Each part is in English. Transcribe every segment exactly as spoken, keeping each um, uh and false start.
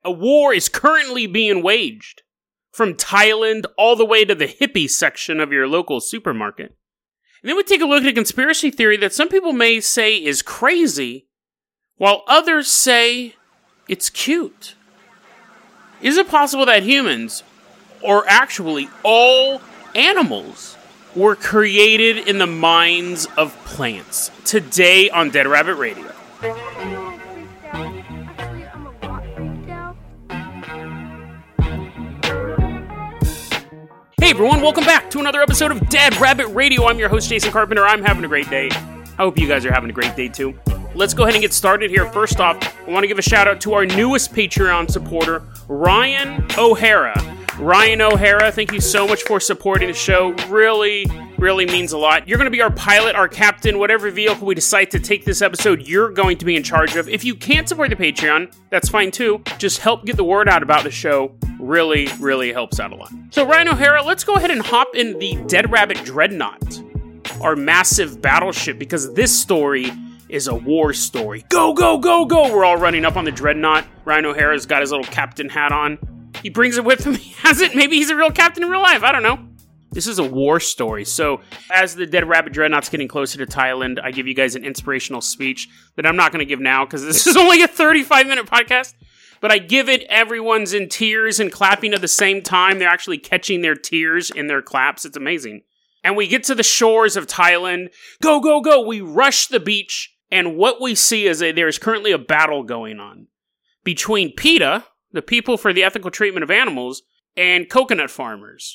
A war is currently being waged, from Thailand all the way to the hippie section of your local supermarket. And then we take a look at a conspiracy theory that some people may say is crazy, while others say it's cute. Is it possible that humans, or actually all animals, were created in the minds of plants? Today on Dead Rabbit Radio. Hey everyone, welcome back to another episode of Dead Rabbit Radio. I'm your host, Jason Carpenter. I'm having a great day. I hope you guys are having a great day too. Let's go ahead and get started here. First off, I want to give a shout out to our newest Patreon supporter, Ryan O'Hara. Ryan O'Hara, thank you so much for supporting the show. Really, really means a lot. You're going to be our pilot, our captain, whatever vehicle we decide to take this episode, you're going to be in charge of. If you can't support the Patreon, that's fine too. Just help get the word out about the show. Really, really helps out a lot. So Ryan O'Hara, let's go ahead and hop in the Dead Rabbit Dreadnought, our massive battleship, because this story is a war story. Go, go, go, go! We're all running up on the Dreadnought. Ryan O'Hara's got his little captain hat on. He brings it with him. He has it. Maybe he's a real captain in real life. I don't know. This is a war story. So, as the Dead Rabbit Dreadnought's getting closer to Thailand, I give you guys an inspirational speech that I'm not going to give now because this is only a thirty-five minute podcast. But I give it, everyone's in tears and clapping at the same time. They're actually catching their tears in their claps. It's amazing. And we get to the shores of Thailand. Go, go, go. We rush the beach. And what we see is that there is currently a battle going on between PETA, the People for the Ethical Treatment of Animals, and coconut farmers.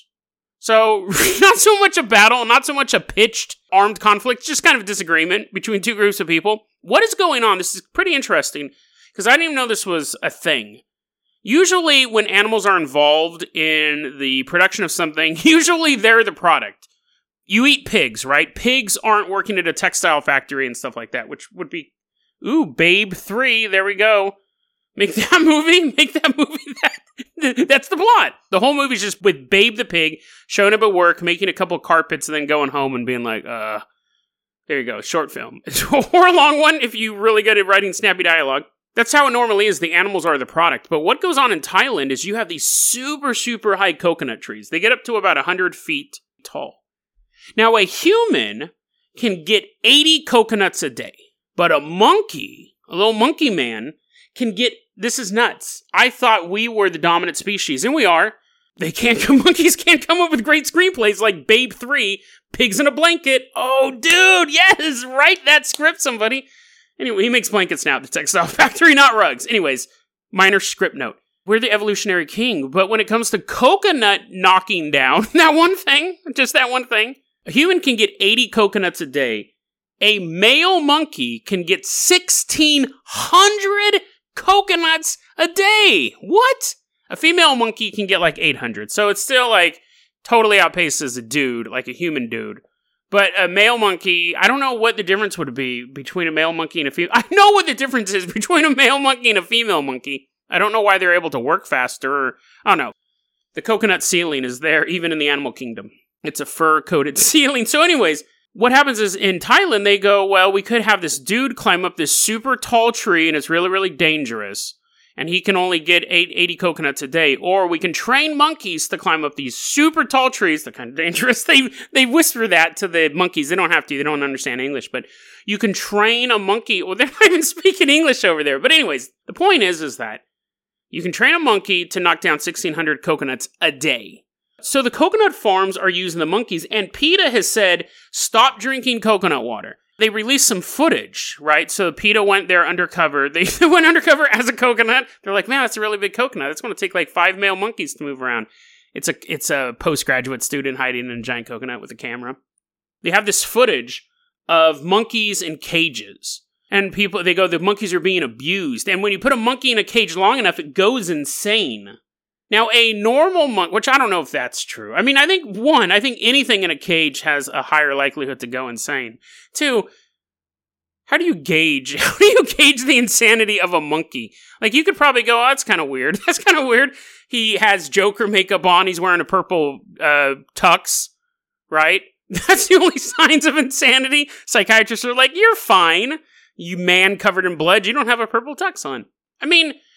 So, not so much a battle, not so much a pitched armed conflict, just kind of a disagreement between two groups of people. What is going on? This is pretty interesting, because I didn't even know this was a thing. Usually, when animals are involved in the production of something, usually they're the product. You eat pigs, right? Pigs aren't working at a textile factory and stuff like that, which would be, ooh, Babe three, there we go. Make that movie, make that movie, that, that's the plot. The whole movie's just with Babe the pig, showing up at work, making a couple carpets, and then going home and being like, uh, there you go, short film. Or a long one if you're really good at writing snappy dialogue. That's how it normally is. The animals are the product. But what goes on in Thailand is you have these super, super high coconut trees. They get up to about one hundred feet tall. Now, a human can get eighty coconuts a day. But a monkey, a little monkey man, can get, this is nuts. I thought we were the dominant species, and we are. They can't come, monkeys can't come up with great screenplays like Babe three, Pigs in a Blanket. Oh, dude, yes, write that script, somebody. Anyway, he makes blankets now at the textile factory, not rugs. Anyways, minor script note. We're the evolutionary king, but when it comes to coconut knocking down, that one thing, just that one thing, a human can get eighty coconuts a day. A male monkey can get sixteen hundred coconuts a day. What? A female monkey can get like eight hundred. So it's still like totally outpaces a dude, like a human dude. But a male monkey, I don't know what the difference would be between a male monkey and a female. I know what the difference is between a male monkey and a female monkey. I don't know why they're able to work faster, or I don't know. The coconut ceiling is there even in the animal kingdom. It's a fur-coated ceiling. So anyways, what happens is in Thailand, they go, well, we could have this dude climb up this super tall tree, and it's really, really dangerous, and he can only get eight, eighty coconuts a day. Or we can train monkeys to climb up these super tall trees. They're kind of dangerous. They they whisper that to the monkeys. They don't have to. They don't understand English. But you can train a monkey. Well, they're not even speaking English over there. But anyways, the point is, is that you can train a monkey to knock down sixteen hundred coconuts a day. So the coconut farms are using the monkeys, and PETA has said, stop drinking coconut water. They released some footage, right? So PETA went there undercover. They went undercover as a coconut. They're like, man, that's a really big coconut. It's going to take like five male monkeys to move around. It's a it's a postgraduate student hiding in a giant coconut with a camera. They have this footage of monkeys in cages. And people, they go, the monkeys are being abused. And when you put a monkey in a cage long enough, it goes insane. Now, a normal monkey, which I don't know if that's true. I mean, I think, one, I think anything in a cage has a higher likelihood to go insane. Two, how do you gauge, how do you gauge the insanity of a monkey? Like, you could probably go, oh, that's kind of weird. That's kind of weird. He has Joker makeup on. He's wearing a purple uh, tux, right? That's the only signs of insanity. Psychiatrists are like, you're fine, you man covered in blood. You don't have a purple tux on. I mean,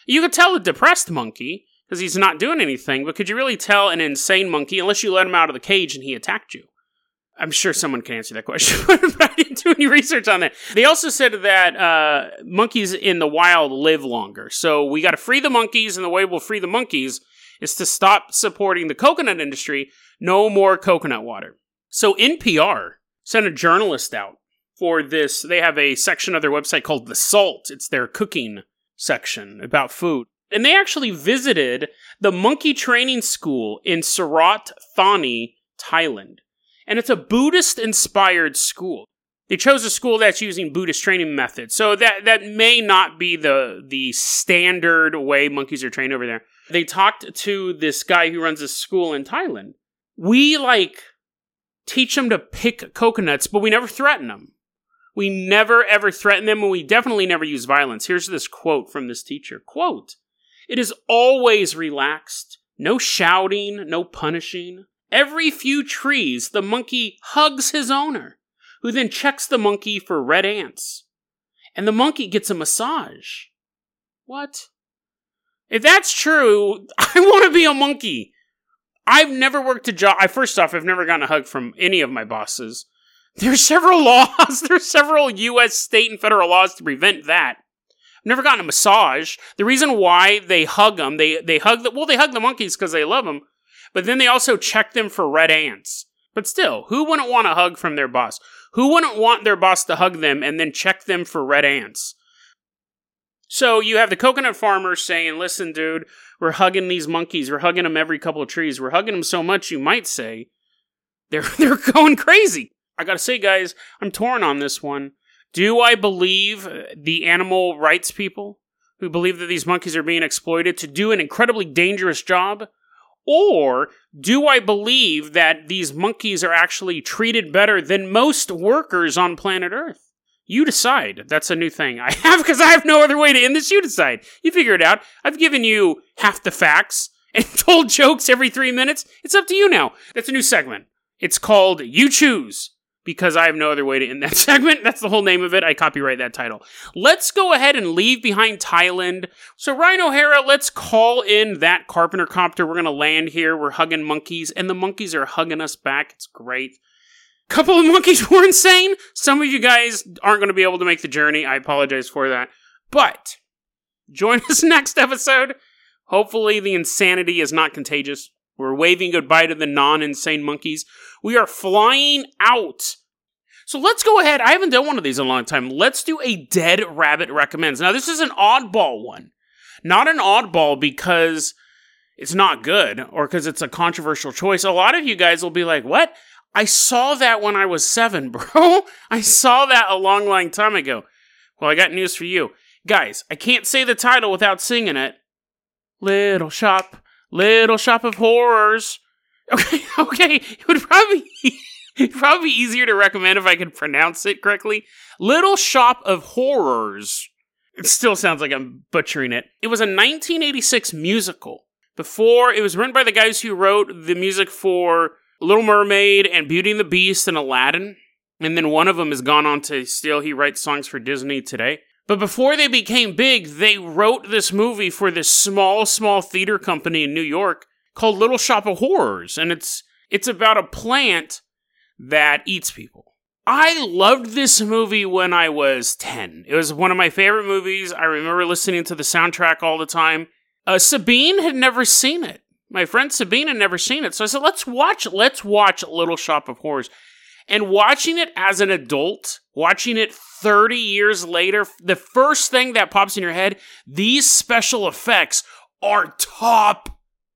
You could tell a depressed monkey, because he's not doing anything, but could you really tell an insane monkey unless you let him out of the cage and he attacked you? I'm sure someone can answer that question, but I didn't do any research on that. They also said that uh, monkeys in the wild live longer. So we got to free the monkeys, and the way we'll free the monkeys is to stop supporting the coconut industry. No more coconut water. So N P R sent a journalist out for this. They have a section of their website called The Salt. It's their cooking section about food. And they actually visited the monkey training school in Surat Thani, Thailand. And it's a Buddhist-inspired school. They chose a school that's using Buddhist training methods. So that, that may not be the, the standard way monkeys are trained over there. They talked to this guy who runs a school in Thailand. We, like, teach them to pick coconuts, but we never threaten them. We never, ever threaten them, and we definitely never use violence. Here's this quote from this teacher. Quote, "It is always relaxed. No shouting, no punishing. Every few trees, the monkey hugs his owner, who then checks the monkey for red ants. And the monkey gets a massage." What? If that's true, I want to be a monkey. I've never worked a job. I, first off, I've never gotten a hug from any of my bosses. There's several laws. There's several U S state and federal laws to prevent that. I've never gotten a massage. The reason why they hug them, they, they hug the, well, they hug the monkeys because they love them. But then they also check them for red ants. But still, who wouldn't want a hug from their boss? Who wouldn't want their boss to hug them and then check them for red ants? So you have the coconut farmers saying, listen, dude, we're hugging these monkeys. We're hugging them every couple of trees. We're hugging them so much, you might say, they're, they're going crazy. I gotta say, guys, I'm torn on this one. Do I believe the animal rights people who believe that these monkeys are being exploited to do an incredibly dangerous job? Or do I believe that these monkeys are actually treated better than most workers on planet Earth? You decide. That's a new thing I have because I have no other way to end this. You decide. You figure it out. I've given you half the facts and told jokes every three minutes. It's up to you now. That's a new segment. It's called You Choose. Because I have no other way to end that segment. That's the whole name of it. I copyright that title. Let's go ahead and leave behind Thailand. So Ryan O'Hara, let's call in that Carpenter copter. We're going to land here. We're hugging monkeys, and the monkeys are hugging us back. It's great. A couple of monkeys were insane. Some of you guys aren't going to be able to make the journey. I apologize for that. But join us next episode. Hopefully the insanity is not contagious. We're waving goodbye to the non-insane monkeys. We are flying out. So let's go ahead. I haven't done one of these in a long time. Let's do a Dead Rabbit Recommends. Now, this is an oddball one. Not an oddball because it's not good or because it's a controversial choice. A lot of you guys will be like, what? I saw that when I was seven, bro. I saw that a long, long time ago. Well, I got news for you. Guys, I can't say the title without singing it. Little Shop. Little Shop of Horrors. Okay, okay. It would probably it'd probably be easier to recommend if I could pronounce it correctly. Little Shop of Horrors. It still sounds like I'm butchering it. It was a nineteen eighty-six musical. Before, it was written by the guys who wrote the music for Little Mermaid and Beauty and the Beast and Aladdin. And then one of them has gone on to still, he writes songs for Disney today. But before they became big, they wrote this movie for this small, small theater company in New York called Little Shop of Horrors. And it's it's about a plant that eats people. I loved this movie when I was ten. It was one of my favorite movies. I remember listening to the soundtrack all the time. Uh, Sabine had never seen it. My friend Sabine had never seen it. So I said, let's watch, let's watch Little Shop of Horrors. And watching it as an adult, watching it thirty years later, the first thing that pops in your head, these special effects are top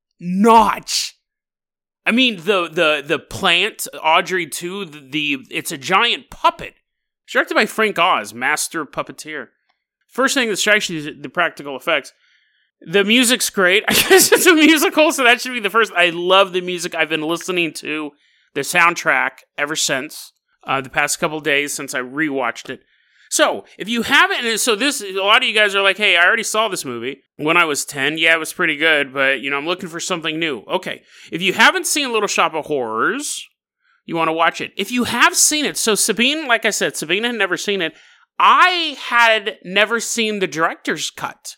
notch. I mean, the the the plant, Audrey two, the, the it's a giant puppet. Directed by Frank Oz, master puppeteer. First thing that strikes you is the practical effects. The music's great. I guess it's a musical, so that should be the first. I love the music. I've been listening to the soundtrack ever since, uh, the past couple days since I rewatched it. So, if you haven't, so this, a lot of you guys are like, hey, I already saw this movie when I was ten. Yeah, it was pretty good, but, you know, I'm looking for something new. Okay, if you haven't seen Little Shop of Horrors, you want to watch it. If you have seen it, so Sabine, like I said, Sabine had never seen it. I had never seen the director's cut.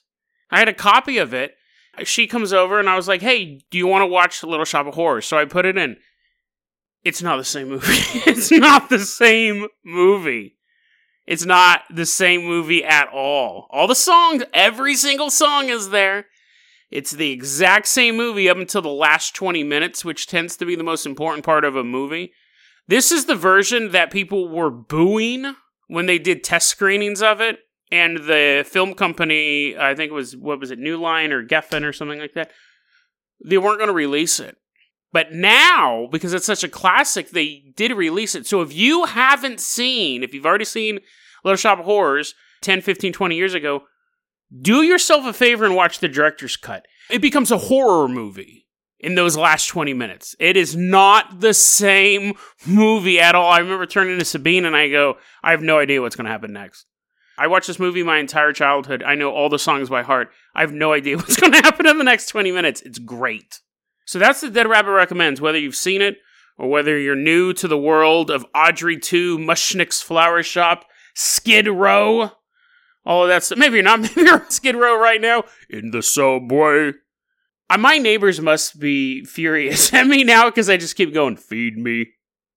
I had a copy of it. She comes over and I was like, hey, do you want to watch Little Shop of Horrors? So I put it in. It's not the same movie. It's not the same movie. It's not the same movie at all. All the songs, every single song is there. It's the exact same movie up until the last twenty minutes, which tends to be the most important part of a movie. This is the version that people were booing when they did test screenings of it. And the film company, I think it was, what was it, New Line or Geffen or something like that, they weren't going to release it. But now, because it's such a classic, they did release it. So if you haven't seen, if you've already seen Little Shop of Horrors ten, fifteen, twenty years ago, do yourself a favor and watch the director's cut. It becomes a horror movie in those last twenty minutes. It is not the same movie at all. I remember turning to Sabine and I go, I have no idea what's going to happen next. I watched this movie my entire childhood. I know all the songs by heart. I have no idea what's going to happen in the next twenty minutes. It's great. So that's the Dead Rabbit Recommends, whether you've seen it or whether you're new to the world of Audrey two, Mushnick's Flower Shop, Skid Row, all of that stuff. Maybe you're not. Maybe you're on Skid Row right now in the subway. Uh, my neighbors must be furious at me now because I just keep going, feed me.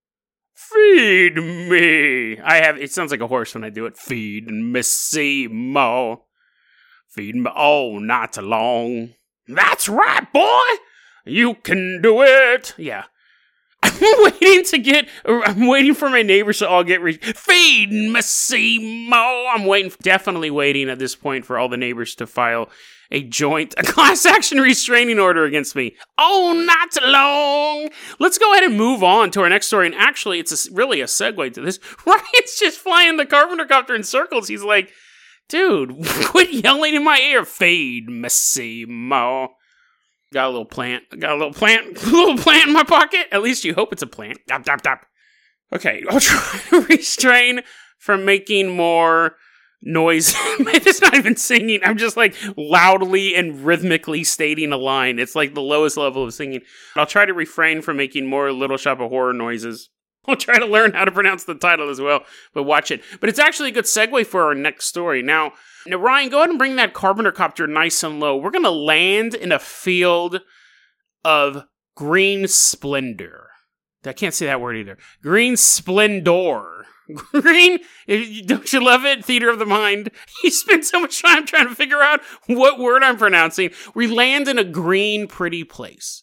Feed me. I have, it sounds like a horse when I do it. Feed Missy Mo. Feed me all night long. That's right, boy. You can do it. Yeah. I'm waiting to get, I'm waiting for my neighbors to all get, re- feed Missy Mo. I'm waiting, definitely waiting at this point for all the neighbors to file a joint, a class action restraining order against me. Oh, not long. Let's go ahead and move on to our next story. And actually, it's a, really a segue to this. Ryan's just flying the Carpenter copter in circles. He's like, dude, quit yelling in my ear. Fade, Missy Mo. Got a little plant. Got a little plant. A little plant in my pocket. At least you hope it's a plant. Dop, dop, dop. Okay, I'll try to restrain from making more noise. It's not even singing. I'm just like loudly and rhythmically stating a line. It's like the lowest level of singing. I'll try to refrain from making more Little Shop of Horror noises. I'll try to learn how to pronounce the title as well, but watch it. But it's actually a good segue for our next story. Now, now Ryan, go ahead and bring that Carpenter copter nice and low. We're going to land in a field of green splendor. I can't say that word either. Green splendor. Green, don't you love it? Theater of the mind. You spend so much time trying to figure out what word I'm pronouncing. We land in a green, pretty place.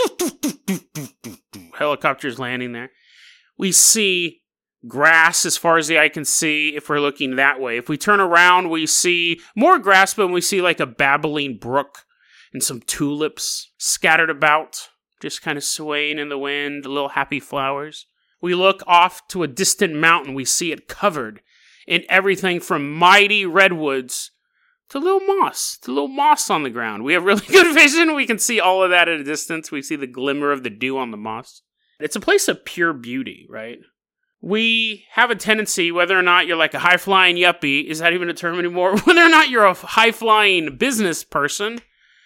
Helicopters landing there. We see grass as far as the eye can see if we're looking that way. If we turn around, we see more grass, but we see like a babbling brook and some tulips scattered about, just kind of swaying in the wind, little happy flowers. We look off to a distant mountain. We see it covered in everything from mighty redwoods to little moss, to little moss on the ground. We have really good vision. We can see all of that at a distance. We see the glimmer of the dew on the moss. It's a place of pure beauty, right? We have a tendency, whether or not you're like a high-flying yuppie, is that even a term anymore? Whether or not you're a high-flying business person,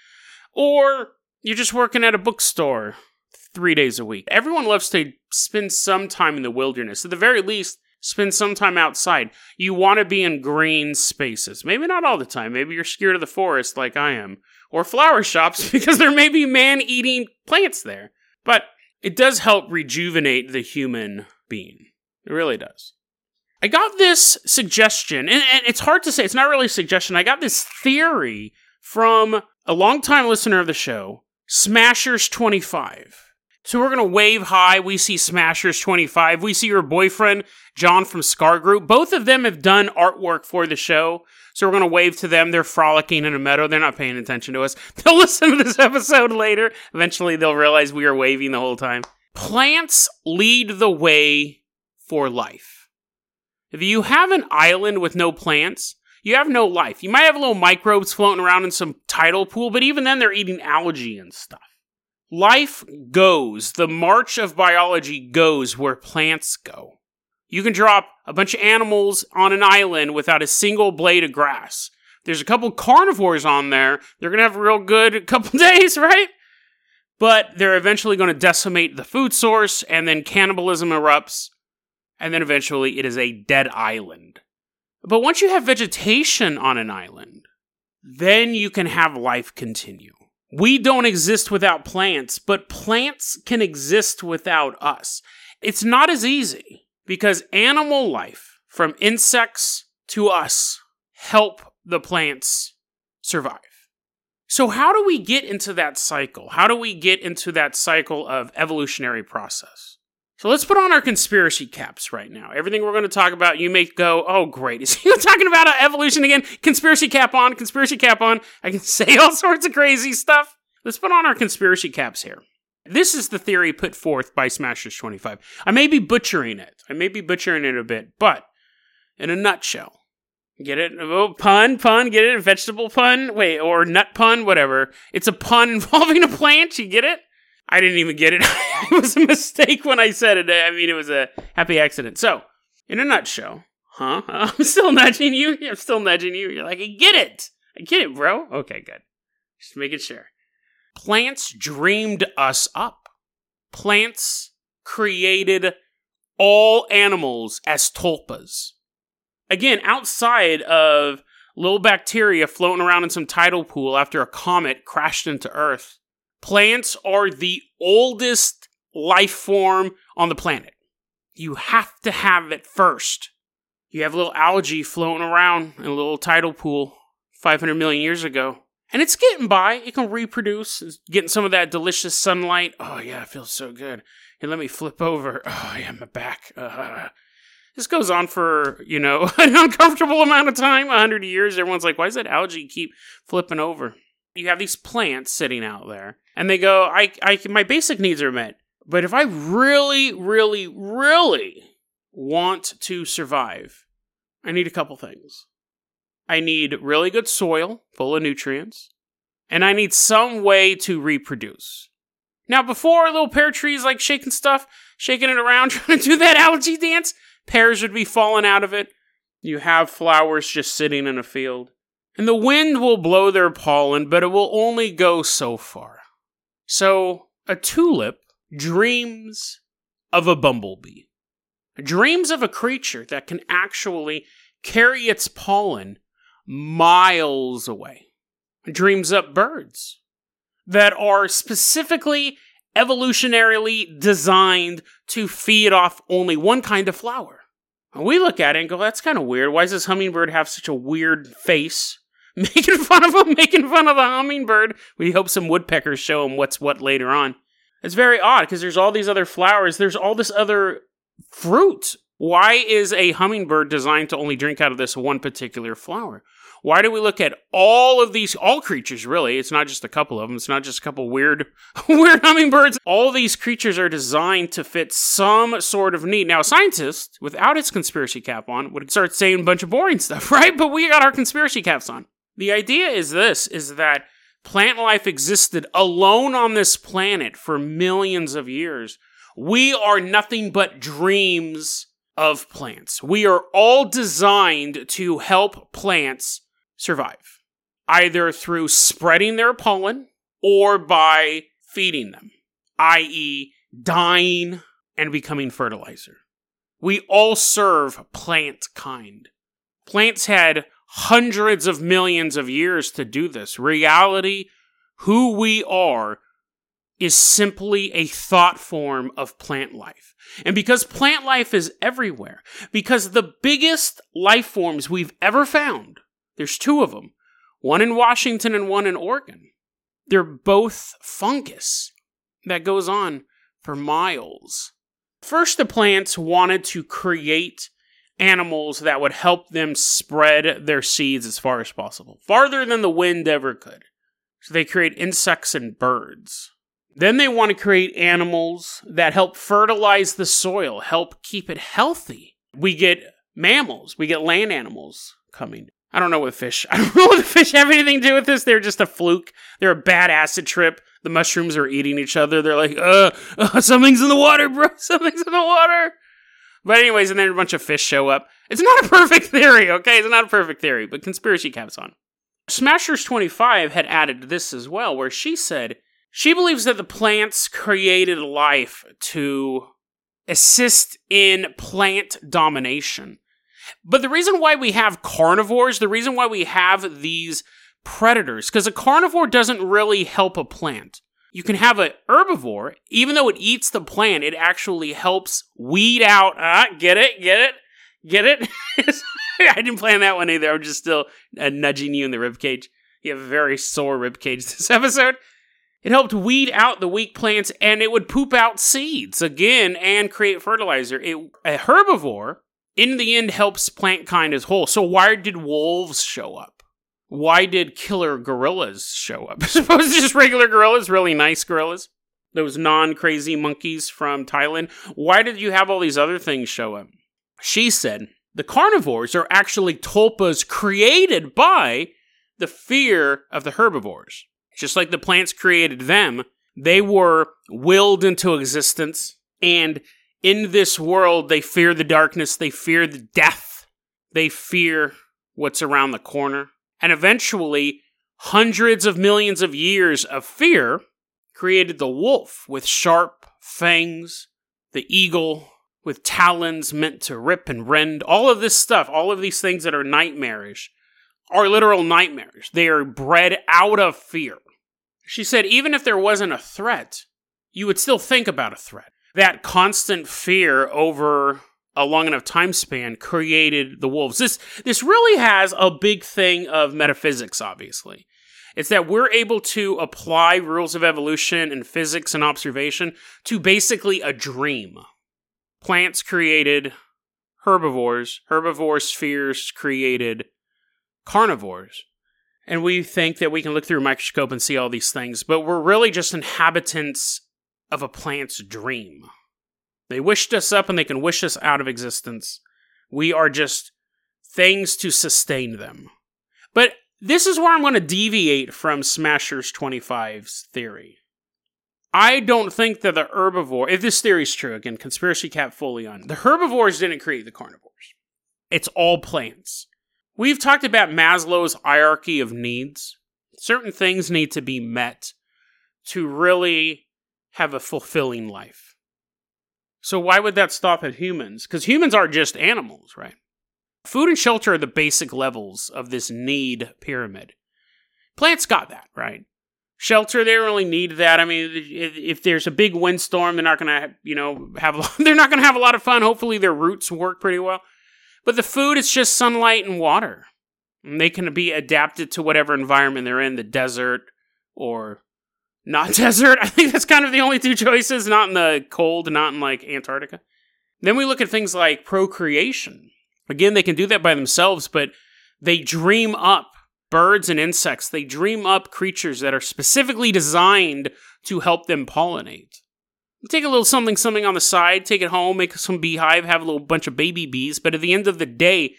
or you're just working at a bookstore three days a week. Everyone loves to spend some time in the wilderness. At the very least, spend some time outside. You want to be in green spaces. Maybe not all the time. Maybe you're scared of the forest like I am. Or flower shops because there may be man-eating plants there. But it does help rejuvenate the human being. It really does. I got this suggestion, and, and it's hard to say. It's not really a suggestion. I got this theory from a longtime listener of the show, Smashers twenty-five. So we're going to wave hi. We see Smashers twenty-five. We see your boyfriend, John from Scar Group. Both of them have done artwork for the show. So we're going to wave to them. They're frolicking in a meadow. They're not paying attention to us. They'll listen to this episode later. Eventually they'll realize we are waving the whole time. Plants lead the way for life. If you have an island with no plants, you have no life. You might have little microbes floating around in some tidal pool, but even then they're eating algae and stuff. Life goes, the march of biology goes where plants go. You can drop a bunch of animals on an island without a single blade of grass. There's a couple carnivores on there. They're going to have a real good couple days, right? But they're eventually going to decimate the food source, and then cannibalism erupts, and then eventually it is a dead island. But once you have vegetation on an island, then you can have life continue. We don't exist without plants, but plants can exist without us. It's not as easy because animal life, from insects to us, help the plants survive. So how do we get into that cycle? How do we get into that cycle of evolutionary process? So let's put on our conspiracy caps right now. Everything we're going to talk about, you may go, oh, great. Is he talking about evolution again? Conspiracy cap on, conspiracy cap on. I can say all sorts of crazy stuff. Let's put on our conspiracy caps here. This is the theory put forth by Smashers twenty-five. I may be butchering it. I may be butchering it a bit, but in a nutshell, get it? Oh, pun, pun, get it? Vegetable pun? Wait, or nut pun, whatever. It's a pun involving a plant, you get it? I didn't even get it. It was a mistake when I said it. I mean, it was a happy accident. So, in a nutshell, huh? I'm still nudging you. I'm still nudging you. You're like, I get it. I get it, bro. Okay, good. Just making sure. Plants dreamed us up. Plants created all animals as tulpas. Again, outside of little bacteria floating around in some tidal pool after a comet crashed into Earth, plants are the oldest life form on the planet. You have to have it first. You have little algae floating around in a little tidal pool five hundred million years ago. And it's getting by. It can reproduce. It's getting some of that delicious sunlight. Oh, yeah, it feels so good. Hey, let me flip over. Oh, yeah, my back. Uh, this goes on for, you know, an uncomfortable amount of time, one hundred years. Everyone's like, why does that algae keep flipping over? You have these plants sitting out there, and they go, I, I, my basic needs are met. But if I really, really, really want to survive, I need a couple things. I need really good soil, full of nutrients, and I need some way to reproduce. Now, before little pear trees like shaking stuff, shaking it around, trying to do that algae dance, pears would be falling out of it. You have flowers just sitting in a field. And the wind will blow their pollen, but it will only go so far. So, a tulip dreams of a bumblebee. Dreams of a creature that can actually carry its pollen miles away. Dreams up birds that are specifically evolutionarily designed to feed off only one kind of flower. And we look at it and go, that's kind of weird. Why does this hummingbird have such a weird face? Making fun of him, making fun of the hummingbird. We hope some woodpeckers show him what's what later on. It's very odd because there's all these other flowers. There's all this other fruit. Why is a hummingbird designed to only drink out of this one particular flower? Why do we look at all of these, all creatures really, it's not just a couple of them, it's not just a couple weird, weird hummingbirds. All these creatures are designed to fit some sort of need. Now, a scientist, without his conspiracy cap on, would start saying a bunch of boring stuff, right? But we got our conspiracy caps on. The idea is this, is that plant life existed alone on this planet for millions of years. We are nothing but dreams of plants. We are all designed to help plants survive, either through spreading their pollen or by feeding them, that is dying and becoming fertilizer. We all serve plant kind. Plants had hundreds of millions of years to do this. Reality, who we are, is simply a thought form of plant life. And because plant life is everywhere, because the biggest life forms we've ever found, there's two of them, one in Washington and one in Oregon. They're both fungus that goes on for miles. First, the plants wanted to create animals that would help them spread their seeds as far as possible, farther than the wind ever could. So they create insects and birds. Then they want to create animals that help fertilize the soil, help keep it healthy. We get mammals, we get land animals coming. I don't know what fish, I don't know what the fish have anything to do with this. They're just a fluke. They're a bad acid trip. The mushrooms are eating each other. They're like, uh, uh something's in the water, bro. Something's in the water. But anyways, and then a bunch of fish show up. It's not a perfect theory, okay? It's not a perfect theory, but conspiracy caps on. Smashers twenty-five had added this as well, where she said she believes that the plants created life to assist in plant domination. But the reason why we have carnivores, the reason why we have these predators, because a carnivore doesn't really help a plant. You can have an herbivore, even though it eats the plant, it actually helps weed out, ah, get it, get it, get it? I didn't plan that one either, I'm just still uh, nudging you in the ribcage. You have a very sore ribcage this episode. It helped weed out the weak plants, and it would poop out seeds, again, and create fertilizer. It, a herbivore, in the end, helps plant kind as whole. So why did wolves show up? Why did killer gorillas show up? I suppose it's just regular gorillas, really nice gorillas. Those non-crazy monkeys from Thailand. Why did you have all these other things show up? She said, the carnivores are actually tulpas created by the fear of the herbivores. Just like the plants created them, they were willed into existence, and in this world, they fear the darkness, they fear the death, they fear what's around the corner. And eventually, hundreds of millions of years of fear created the wolf with sharp fangs, the eagle with talons meant to rip and rend. All of this stuff, all of these things that are nightmarish, are literal nightmares. They are bred out of fear. She said, even if there wasn't a threat, you would still think about a threat. That constant fear over a long enough time span created the wolves. This, this really has a big thing of metaphysics, obviously. It's that we're able to apply rules of evolution and physics and observation to basically a dream. Plants created herbivores. Herbivore spheres created carnivores. And we think that we can look through a microscope and see all these things, but we're really just inhabitants of a plant's dream. They wished us up and they can wish us out of existence. We are just things to sustain them. But this is where I'm going to deviate from Smashers twenty-five's theory. I don't think that the herbivore, if this theory is true, again, conspiracy cat fully on, the herbivores didn't create the carnivores. It's all plants. We've talked about Maslow's hierarchy of needs. Certain things need to be met to really have a fulfilling life. So why would that stop at humans? Because humans are just animals, right? Food and shelter are the basic levels of this need pyramid. Plants got that, right? Shelter, they don't really need that. I mean, if, if there's a big windstorm, they're not going to, you know, have they're not going to have a lot of fun. Hopefully their roots work pretty well. But the food is just sunlight and water. And they can be adapted to whatever environment they're in, the desert or not desert. I think that's kind of the only two choices, not in the cold, not in like Antarctica. Then we look at things like procreation. Again, they can do that by themselves, but they dream up birds and insects. They dream up creatures that are specifically designed to help them pollinate. Take a little something, something on the side, take it home, make some beehive, have a little bunch of baby bees. But at the end of the day,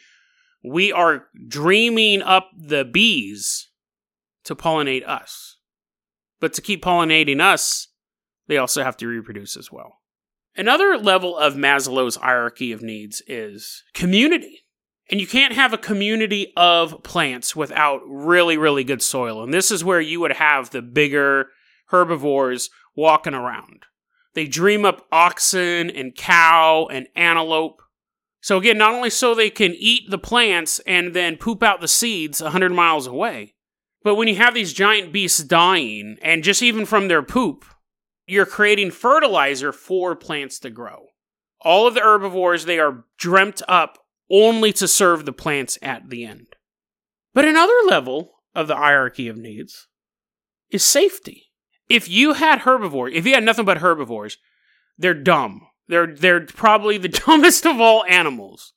we are dreaming up the bees to pollinate us. But to keep pollinating us, they also have to reproduce as well. Another level of Maslow's hierarchy of needs is community. And you can't have a community of plants without really, really good soil. And this is where you would have the bigger herbivores walking around. They dream up oxen and cow and antelope. So again, not only so they can eat the plants and then poop out the seeds one hundred miles away, but when you have these giant beasts dying, and just even from their poop, you're creating fertilizer for plants to grow. All of the herbivores, they are dreamt up only to serve the plants at the end. But another level of the hierarchy of needs is safety. If you had herbivores, if you had nothing but herbivores, they're dumb. They're they're probably the dumbest of all animals.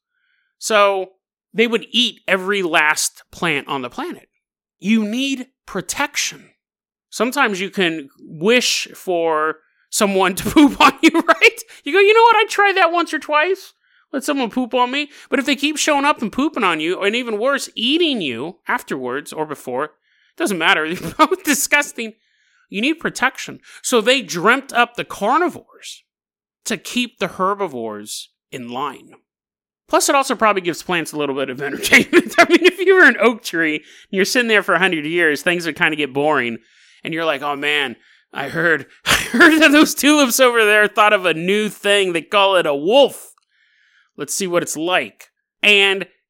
So they would eat every last plant on the planet. You need protection. Sometimes you can wish for someone to poop on you, right? You go, you know what? I tried that once or twice. Let someone poop on me. But if they keep showing up and pooping on you, and even worse, eating you afterwards or before, it doesn't matter. They're both disgusting. You need protection. So they dreamt up the carnivores to keep the herbivores in line. Plus, it also probably gives plants a little bit of entertainment. I mean, if you were an oak tree and you're sitting there for one hundred years, things would kind of get boring. And you're like, oh man, I heard, I heard that those tulips over there thought of a new thing. They call it a wolf. Let's see what it's like. And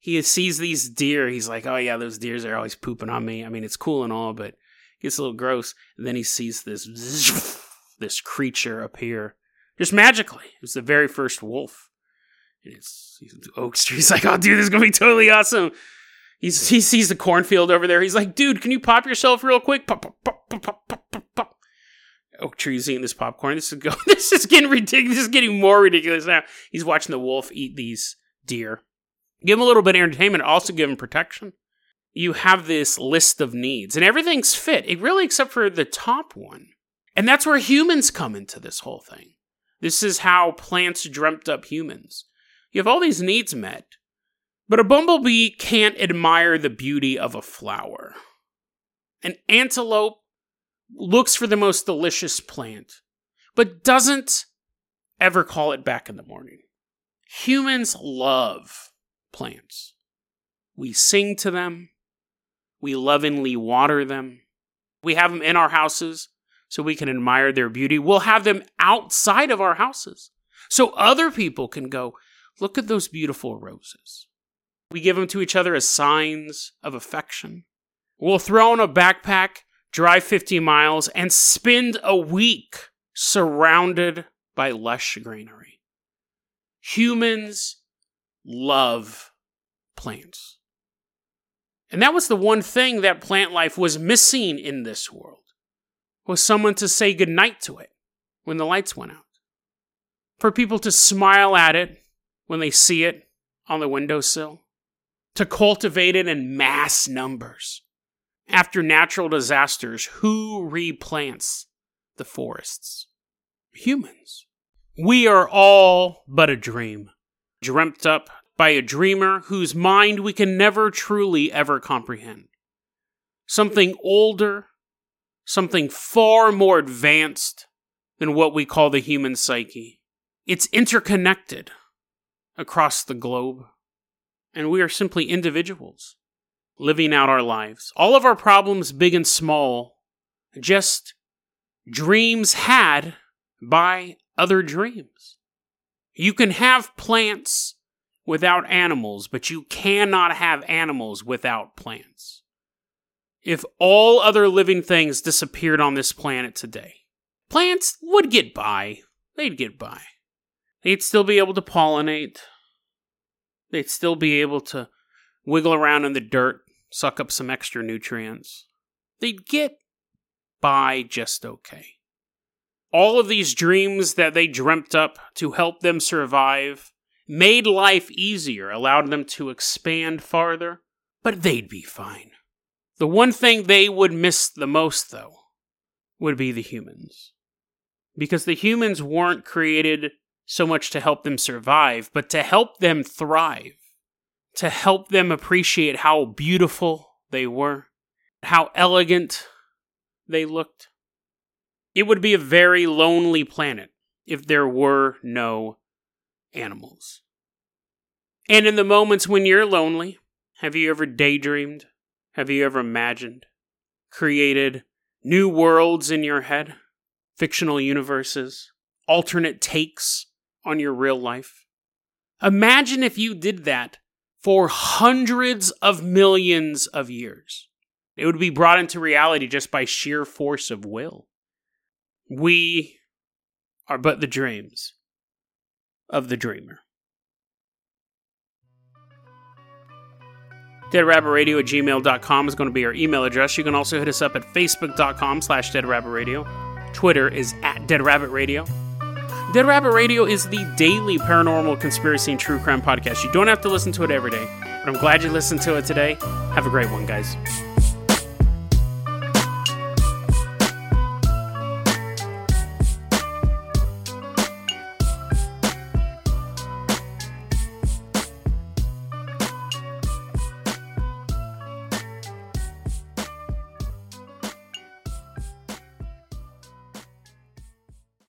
he sees these deer. He's like, oh yeah, those deers are always pooping on me. I mean, it's cool and all, but it gets a little gross. And then he sees this this creature appear just magically. It was the very first wolf. And it's he's oak tree. He's like, oh dude, this is gonna be totally awesome. He's, he sees the cornfield over there. He's like, dude, can you pop yourself real quick? Pop, pop, pop, pop, pop, pop, pop, pop. Oak tree's eating this popcorn. This is go. This is getting ridiculous. This is getting more ridiculous now. He's watching the wolf eat these deer. Give him a little bit of entertainment. Also give him protection. You have this list of needs, and everything's fit. It really, except for the top one. And that's where humans come into this whole thing. This is how plants dreamt up humans. You have all these needs met, but a bumblebee can't admire the beauty of a flower. An antelope looks for the most delicious plant, but doesn't ever call it back in the morning. Humans love plants. We sing to them. We lovingly water them. We have them in our houses so we can admire their beauty. We'll have them outside of our houses so other people can go, look at those beautiful roses. We give them to each other as signs of affection. We'll throw in a backpack, drive fifty miles, and spend a week surrounded by lush greenery. Humans love plants. And that was the one thing that plant life was missing in this world, was someone to say goodnight to it when the lights went out. For people to smile at it when they see it on the windowsill. To cultivate it in mass numbers. After natural disasters, who replants the forests? Humans. We are all but a dream, dreamt up by a dreamer whose mind we can never truly ever comprehend. Something older, something far more advanced than what we call the human psyche. It's interconnected across the globe, and we are simply individuals living out our lives. All of our problems, big and small, just dreams had by other dreams. You can have plants without animals, but you cannot have animals without plants. If all other living things disappeared on this planet today, plants would get by. They'd get by. They'd still be able to pollinate. They'd still be able to wiggle around in the dirt, suck up some extra nutrients. They'd get by just okay. All of these dreams that they dreamt up to help them survive made life easier, allowed them to expand farther, but they'd be fine. The one thing they would miss the most, though, would be the humans. Because the humans weren't created so much to help them survive, but to help them thrive. To help them appreciate how beautiful they were, how elegant they looked. It would be a very lonely planet if there were no animals. And in the moments when you're lonely, have you ever daydreamed? Have you ever imagined? Created new worlds in your head? Fictional universes? Alternate takes on your real life? Imagine if you did that for hundreds of millions of years. It would be brought into reality just by sheer force of will. We are but the dreams of the dreamer. deadrabbitradio at gmail dot com is going to be our email address. You can also hit us up at facebook.com slash deadrabbitradio. Twitter is at deadrabbitradio. Dead Rabbit Radio is the daily paranormal conspiracy and true crime podcast. You don't have to listen to it every day, but I'm glad you listened to it today. Have a great one, guys.